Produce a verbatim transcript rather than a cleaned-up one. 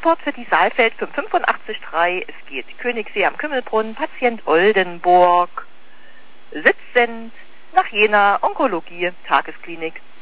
Transport für die Saalfeld fünf acht fünf drei. Es geht Königssee am Kümmelbrunnen, Patient Oldenburg, Sitzend, nach Jena, Onkologie, Tagesklinik,